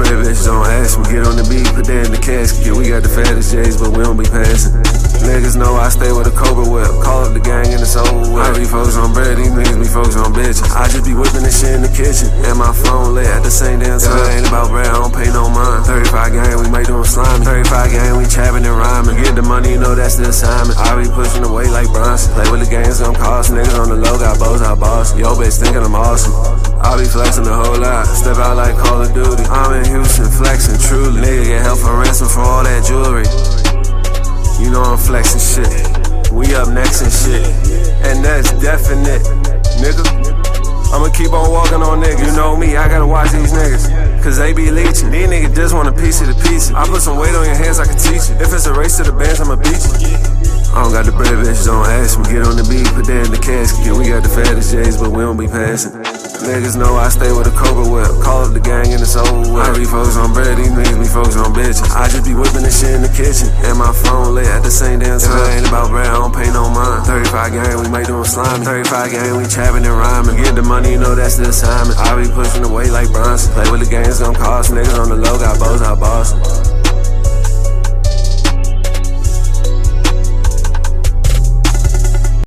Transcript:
bread, bitch, don't ask me. Get on the beat, put that in the casket. Yeah, we got the fattest J's, but we don't be passing. Niggas know I stay with a Cobra whip. Call up the gang and it's over with. I be focused on bread, these niggas be focused on bitches. I just be whipping this shit in the kitchen, and my phone lit at the same damn time. It ain't about bread, I don't pay no mind. 35 gang, we make them slimy. 35 gang, we chapping and rhyming. Get the money, you know that's the assignment. I be pushing the weight like Bronson. Play with the gang, it's gon' cost. Niggas on the low, got bows, I boss. Yo, bitch thinking I'm awesome. I be flexing the whole lot. Step out like Call of Duty. I'm in Houston, flexing truly. Nigga get held for ransom for all that jewelry. You know I'm flexing shit. We up next and shit. And that's definite, nigga. I'ma keep on walking on niggas. You know me, I gotta watch these niggas, cause they be leeching. These niggas just want a piece of the pizza. I put some weight on your hands, I can teach you. If it's a race to the bands, I'ma beat you. I don't got the bread, bitch, don't ask me. Get on the beat, put that in the casket. Yeah, we got the fattest J's, but we don't be passing. Niggas know I stay with a Cobra whip. Call up the gang and it's over with. I be focused on bread, these niggas be focused on bitches. I just be whipping this shit in the kitchen, and my phone lit at the same damn time. It ain't about bread, I don't pay no mind. 35 gang, we make them slimy. 35 gang, we chapping and rhyming. Get the money, you know that's the assignment. I be pushing the weight like Bronson. Play with the gang, it's gon' cost. Niggas on the low, got bows, I boss 'em.